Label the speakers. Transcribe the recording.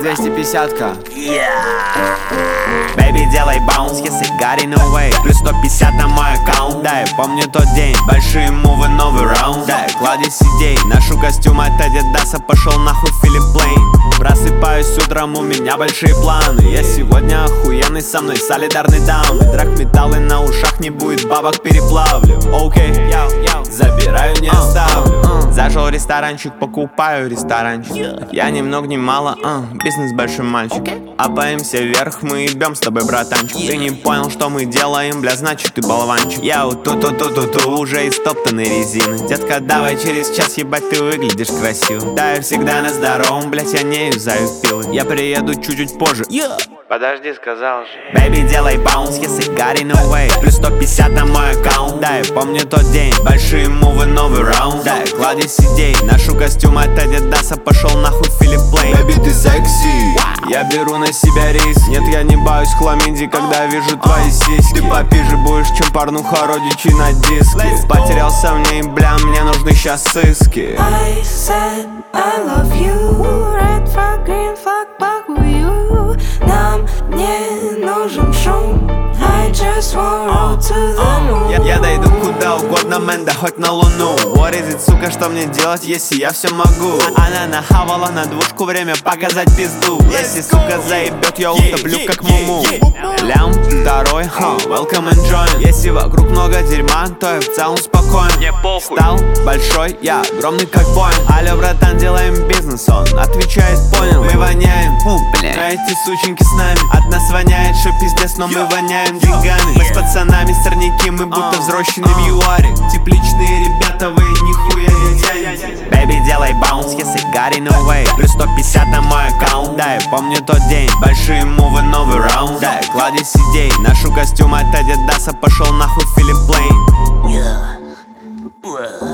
Speaker 1: 250-ка.
Speaker 2: Baby, делай баунс, если Гарри no way. Плюс 150 на мой аккаунт. Да, я помню тот день, большие мувы, новый раунд. Да, клади сидей, ношу костюм от Адидаса. Пошел нахуй Филипп Плейн. Просыпаюсь утром, у меня большие планы. Я сегодня охуенный, со мной солидарный даун. Драгметаллы на ушах, не будет бабок, переплавлю. Окей, забираю, не оставлю. Зашел в ресторанчик, покупаю ресторанчик. Я ни много ни мало, бизнес большой мальчик. Апаемся вверх, мы ебем с тобой, братанчик. Ты не понял, что мы делаем, бля, значит ты болванчик. Я ту-ту-ту-ту-ту, уже из топтанной резины. Детка, давай через час, ебать, ты выглядишь красиво. Да, я всегда на здоровом, блять, я не юзаю пилы. Я приеду чуть-чуть позже.
Speaker 1: Подожди, сказал же.
Speaker 2: Baby, делай баунс, если Гарри no way. Плюс 150 на мой аккаунт. Да, я помню тот день, большие мувы, новый раунд. Да, клади сидей, ношу костюм от Адидаса. Пошел нахуй Филипп Плейн.
Speaker 1: Baby, ты секси.
Speaker 2: Я беру на себя риск. Нет, я не боюсь хламиди, когда вижу твои сиськи. Ты попиже будешь, чем порнуха, родичи на диске. Потерялся в ней, бля, мне нужны щас сыски.
Speaker 3: I said I love you. Red flag, green flag, back with you. Нам не нужен шум. I just want roll to the moon.
Speaker 2: Я дойду куда угодно, мэн, да хоть на луну. What is it, сука, что мне делать, если я все могу? Она нахавала на двушку, время показать пизду. Если, сука, заебет, я утоплю как муму. Лям, второй, welcome and join. Если вокруг много дерьма, то я в целом спокоен. Стал большой, я огромный как Боинг. Алло, братан, делаем бизнес, он отвечает, понял. Мы воняем, а эти сученьки с нами. От нас воняет, что пиздец, но мы воняем деньгами. Мы с пацанами сорняки, мы будто взрослены в ЮАРе. Тепличные ребята, вы нихуя не тянете. Baby, делай баунс, если Гарри no way. Плюс 150 на мой аккаунт. Да, я помню тот день, большие мувы, новый раунд. Да, клади сидей, ношу костюм от Адидаса. Пошел нахуй Филипп Плейн.